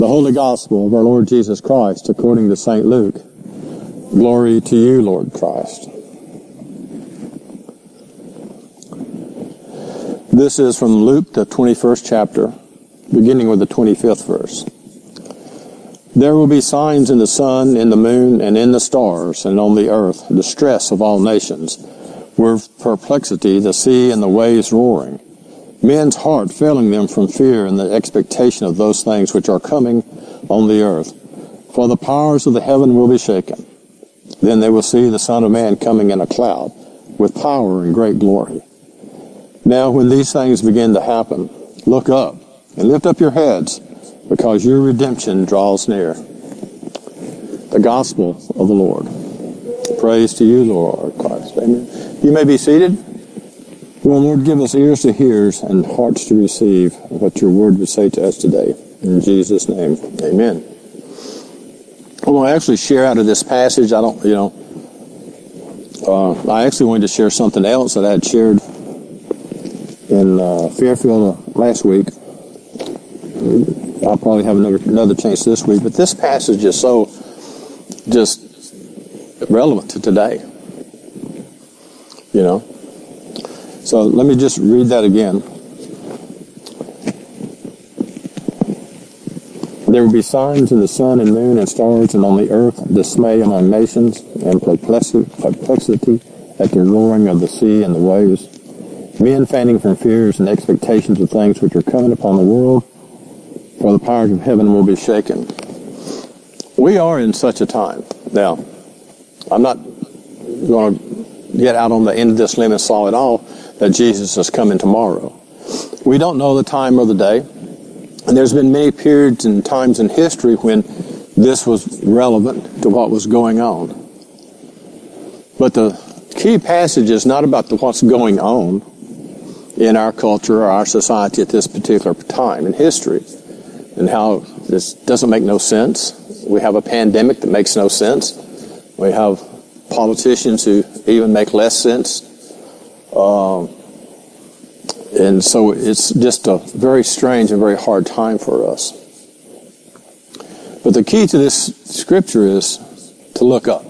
The Holy Gospel of our Lord Jesus Christ according to St. Luke. Glory to you, Lord Christ. This is from Luke, the 21st chapter, beginning with the 25th verse. There will be signs in the sun, in the moon, and in the stars, and on the earth, distress of all nations, with perplexity, the sea and the waves roaring, men's heart failing them from fear and the expectation of those things which are coming on the earth. For the powers of the heaven will be shaken. Then they will see the Son of Man coming in a cloud, with power and great glory. Now when these things begin to happen, look up and lift up your heads, because your redemption draws near. The Gospel of the Lord. Praise to you, Lord Christ. Amen. You may be seated. Well, Lord, give us ears to hear and hearts to receive what your word would say to us today. In Jesus' name, amen. I want to actually share out of this passage. I actually wanted to share something else that I had shared in Fairfield last week. I'll probably have another chance this week, but this passage is so just relevant to today. You know. So let me just read that again. There will be signs in the sun and moon and stars, and on the earth dismay among nations, and perplexity at the roaring of the sea and the waves, men fainting from fears and expectations of things which are coming upon the world, for the powers of heaven will be shaken. We are in such a time. Now, I'm not going to get out on the end of this limb and saw it all, that Jesus is coming tomorrow. We don't know the time or the day, and there's been many periods and times in history when this was relevant to what was going on. But the key passage is not about what's going on in our culture or our society at this particular time in history, and how this doesn't make no sense. We have a pandemic that makes no sense. We have politicians who even make less sense. And so it's just a very strange and very hard time for us. But the key to this scripture is to look up.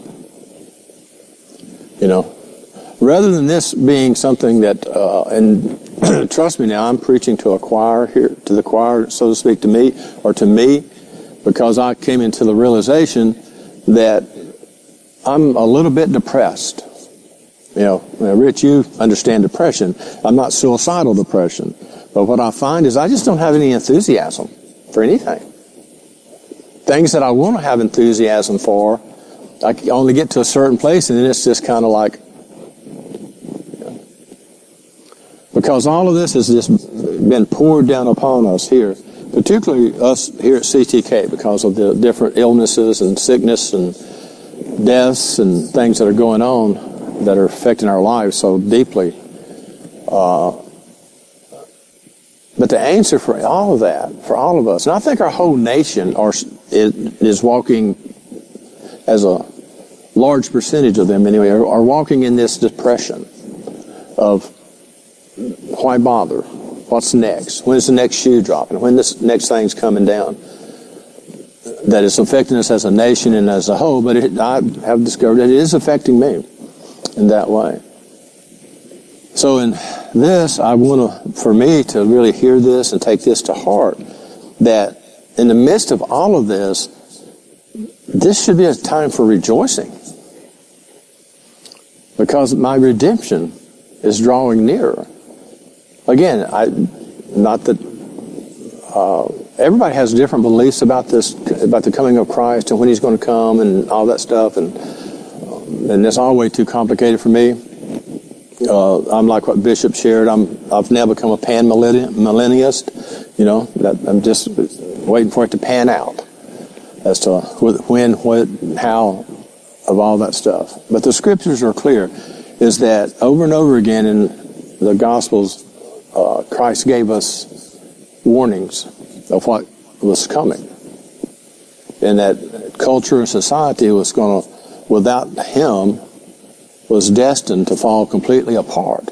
You know, rather than this being something that, and trust me now, I'm preaching to a choir here, to the choir, so to speak, to me, because I came into the realization that I'm a little bit depressed. You know, Rich, you understand depression. I'm not suicidal depression. But what I find is I just don't have any enthusiasm for anything. Things that I want to have enthusiasm for, I can only get to a certain place, and then it's just kind of like, because all of this has just been poured down upon us here, particularly us here at CTK, because of the different illnesses and sickness and deaths and things that are going on that are affecting our lives so deeply. But the answer for all of that, for all of us, and I think our whole nation is walking, as a large percentage of them anyway, are walking in this depression of why bother? What's next? When is the next shoe dropping? When this next thing's coming down? That is affecting us as a nation and as a whole, but I have discovered that it is affecting me in that way. So in this, I want for me to really hear this and take this to heart, that in the midst of all of this, this should be a time for rejoicing, because my redemption is drawing nearer. Again, not that everybody has different beliefs about this, about the coming of Christ and when He's going to come and all that stuff, and it's all way too complicated for me. I'm like what Bishop shared. I've now become a pan-millennialist. You know, that I'm just waiting for it to pan out as to when, what, how, of all that stuff. But the scriptures are clear, is that over and over again in the Gospels, Christ gave us warnings of what was coming, and that culture and society was going to, without Him, was destined to fall completely apart.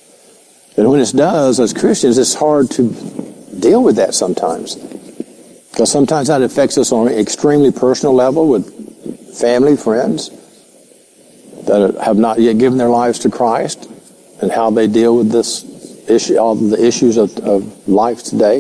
And when it does, as Christians, it's hard to deal with that sometimes. Because sometimes that affects us on an extremely personal level with family, friends that have not yet given their lives to Christ, and how they deal with this issue, all the issues of life today.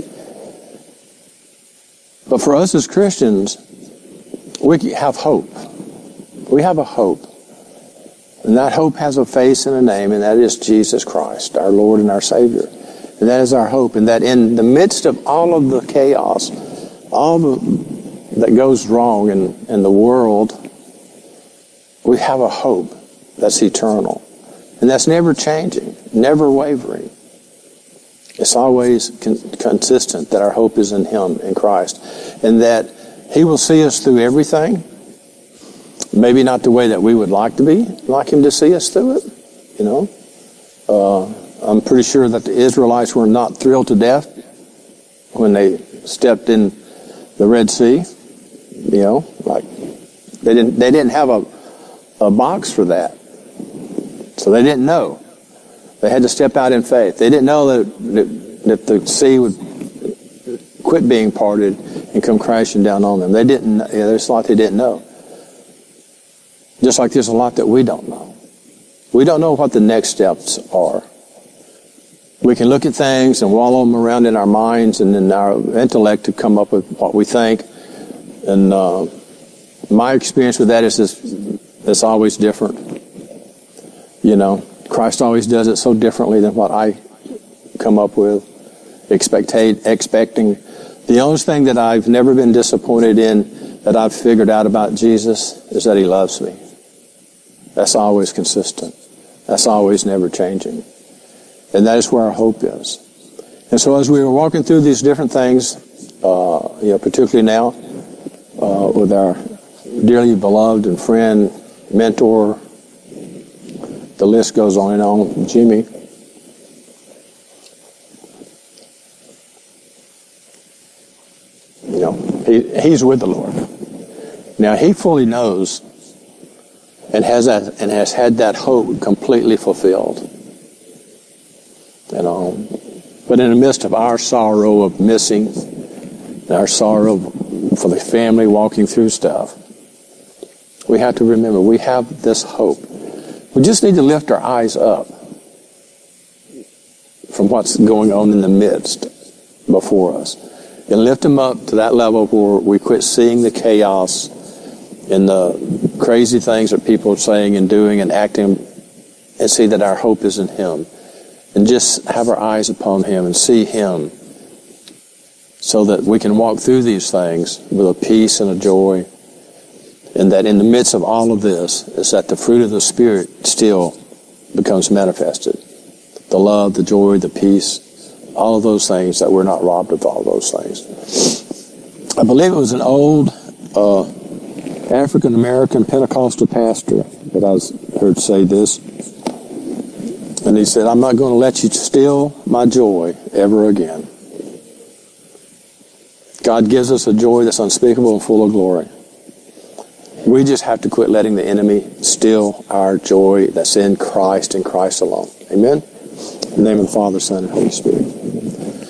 But for us as Christians, we have hope. We have a hope. And that hope has a face and a name, and that is Jesus Christ, our Lord and our Savior. And that is our hope. And that in the midst of all of the chaos, that goes wrong in the world, we have a hope that's eternal. And that's never changing, never wavering. It's always consistent that our hope is in Him, in Christ. And that He will see us through everything. Maybe not the way that we would like Him to see us through it, you know. I'm pretty sure that the Israelites were not thrilled to death when they stepped in the Red Sea. You know, like they didn't have a box for that. So they didn't know. They had to step out in faith. They didn't know that the sea would quit being parted and come crashing down on them. They didn't. There's a lot they didn't know. Just like there's a lot that we don't know. We don't know what the next steps are. We can look at things and wallow them around in our minds and in our intellect to come up with what we think. And my experience with that is it's always different. You know, Christ always does it so differently than what I come up with, expecting. The only thing that I've never been disappointed in that I've figured out about Jesus is that He loves me. That's always consistent. That's always never changing. And that is where our hope is. And so as we were walking through these different things, particularly now, with our dearly beloved and friend, mentor, the list goes on and on, Jimmy. You know, he's with the Lord. Now he fully knows and has had that hope completely fulfilled. You know, but in the midst of our sorrow of missing, our sorrow for the family walking through stuff, we have to remember we have this hope. We just need to lift our eyes up from what's going on in the midst before us and lift them up to that level where we quit seeing the chaos and the crazy things that people are saying and doing and acting, and see that our hope is in Him, and just have our eyes upon Him and see Him, so that we can walk through these things with a peace and a joy. And that in the midst of all of this is that the fruit of the Spirit still becomes manifested. The love, the joy, the peace, all of those things, that we're not robbed of all those things. I believe it was an old African-American Pentecostal pastor that I heard say this. And he said, "I'm not going to let you steal my joy ever again." God gives us a joy that's unspeakable and full of glory. We just have to quit letting the enemy steal our joy that's in Christ and Christ alone. Amen? In the name of the Father, Son, and Holy Spirit.